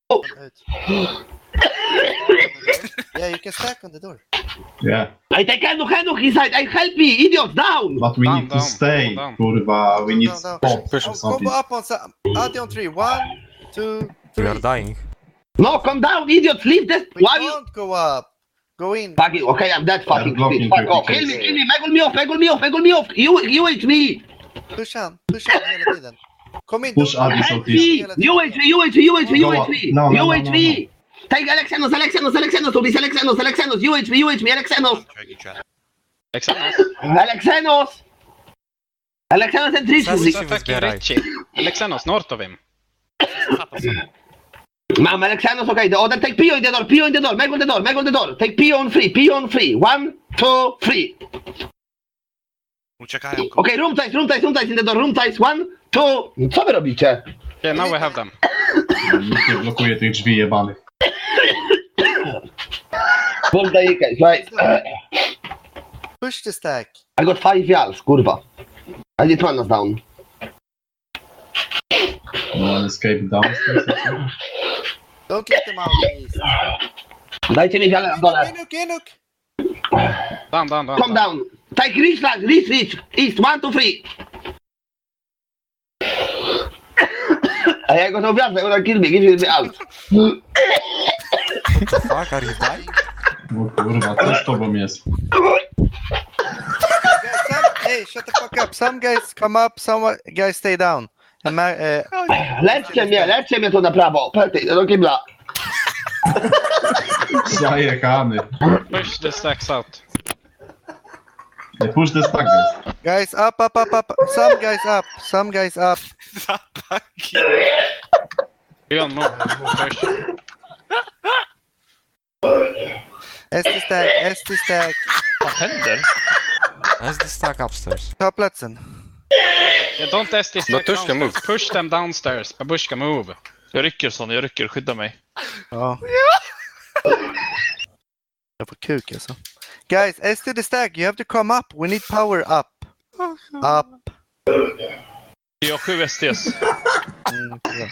Oh. Yeah, you can stack on the door. Yeah, I take Henok inside. I help me, idiot, down. but we Down, need to down, stay, down. kurwa. We need Down, down. spot Push or it. something. Combo up on Adi on 3. 1, 2, We are 3. dying. No, come down, idiot. Leave this. We Why you? can't go up. Go in. Fuck it. Okay, I'm dead. Fucking blocking shit. Fuck off. 50. Kill me. Meggle me off. You hit me. Push han hela tiden. Kom in. Push don't- Adi so Help deep. me. You Go up. No, no, hit no, me. Take Alexanos, please. Alexanos. You hit me, Alexanos. Alexanos and Trish. Sassy. Attacking Richie. Alexanos, north of him. Mam, Alexanos, okay. The other take Pio in the door. Meggle the door. Take Pio on free. 1, 2, 3. Uciekają. Okay, room ties in the door. Room ties. 1, 2. Co wy robicie? Yeah, now we have them. Nikt nie blokuje tych drzwi jebanych. Full day, right? Push the stack. I got 5 yals, kurwa. I need one down. No one escape downstairs. Don't let them out, please. Dajcie mi wiele na dole. Inuk. Down. Come down. Take reach. East, 1, 2, 3. A ja go to objadę, ona kill me, give me out. Fuck, are you dying? No kurwa, co z tobą jest? Hey, shut the fuck up. Some guys come up, some guys stay down. And Leczcie mnie tu na prawo. Do kibla. Zajechany. Push the stacks out. Nie, push the stack, guys. guys up. Some guys up. Leon, move. Push. ST stack. Vad händer? As the stack upstairs. Ta platsen. Yeah, don't test this. Batushka, move. Push them downstairs. Babushka, move. Jag rycker son, jag rycker. Skydda mig. Ja. Jag får kuk alltså. Guys, ST the stack. You have to come up. We need power up. Up. Jag har 7 STs. Ja.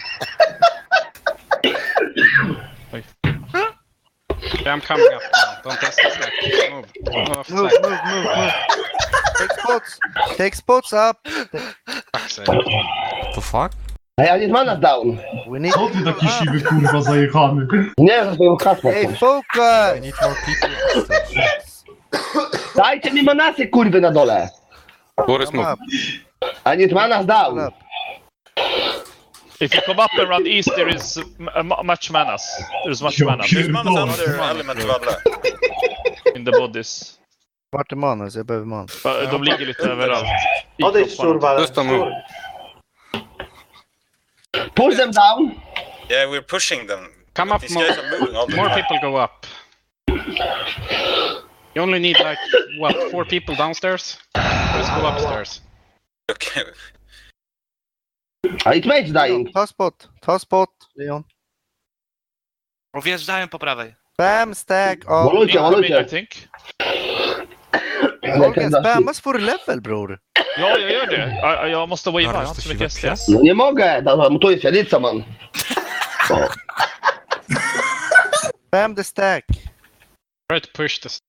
Yeah, I'm coming up now. Don't test the stack. Move. Move off Move. stack. Take spots up. Fuck's sake. The fuck? I need mana down. We need Co ty taki siwy kurwa zajechany? Nie, to było hasło. Hey, We focus! need more people upstairs. Dajcie mi manasy, kurwy, na dole. Boris, Come move. up. I need manas down. Up. If you come up and run east, there is much manas. There's much Jag mana. There's mana pierdolę. element in the bodies. Vart är manus? Jag behöver manus. De ligger lite överallt. I Odejdź kropparna. kurwa. Just a move. Push them down. Yeah, we're pushing them. Come But up these more. guys are moving all the More time. people go up. You only need like, what, 4 people downstairs? Let's go upstairs. Okay. It's mage dying. Ta spot, Leon. Wjeżdżają po prawej. Spam stack up. Wolujcie, Incoming, I wolujcie. think. Holger, spammas får du level bror. Ja, jag gör det. Jag måste wavea. Jag har inte så mycket STs. No nie mogę, to jest jedica, man. Spam the stack. Try to push the